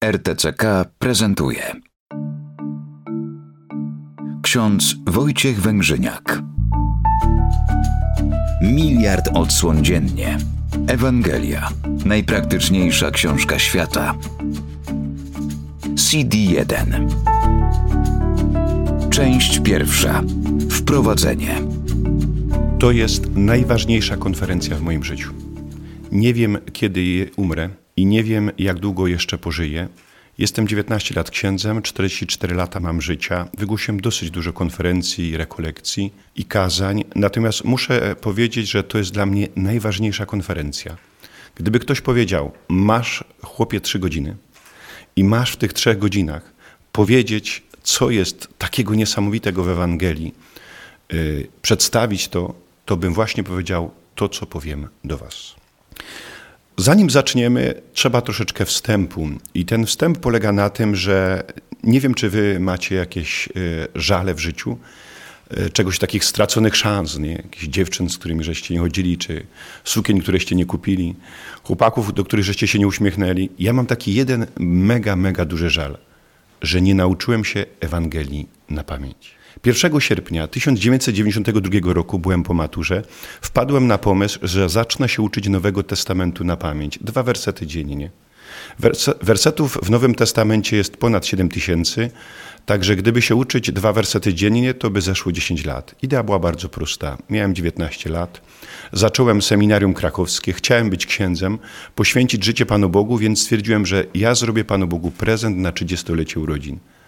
RTCK prezentuje ksiądz Wojciech Węgrzyniak. Miliard odsłon dziennie. Ewangelia. Najpraktyczniejsza książka świata. CD1. Część pierwsza. Wprowadzenie. To jest najważniejsza konferencja w moim życiu. Nie wiem, kiedy umrę i nie wiem, jak długo jeszcze pożyję. Jestem 19 lat księdzem, 44 lata mam życia. Wygłosiłem dosyć dużo konferencji, rekolekcji i kazań. Natomiast muszę powiedzieć, że to jest dla mnie najważniejsza konferencja. Gdyby ktoś powiedział, masz, chłopie, 3 godziny i masz w tych 3 godzinach powiedzieć, co jest takiego niesamowitego w Ewangelii, przedstawić to bym właśnie powiedział to, co powiem do was. Zanim zaczniemy, trzeba troszeczkę wstępu. I ten wstęp polega na tym, że nie wiem, czy wy macie jakieś żale w życiu, czegoś takich straconych szans, nie? Jakichś dziewczyn, z którymi żeście nie chodzili, czy sukien, któreście nie kupili, chłopaków, do których żeście się nie uśmiechnęli. Ja mam taki jeden mega duży żal, że nie nauczyłem się Ewangelii na pamięć. 1 sierpnia 1992 roku byłem po maturze. Wpadłem na pomysł, że zacznę się uczyć Nowego Testamentu na pamięć. 2 wersety dziennie. Wersetów w Nowym Testamencie jest ponad 7000, także gdyby się uczyć 2 wersety dziennie, to by zeszło 10 lat. Idea była bardzo prosta. Miałem 19 lat. Zacząłem seminarium krakowskie. Chciałem być księdzem, poświęcić życie Panu Bogu, więc stwierdziłem, że ja zrobię Panu Bogu prezent na 30-lecie urodzin.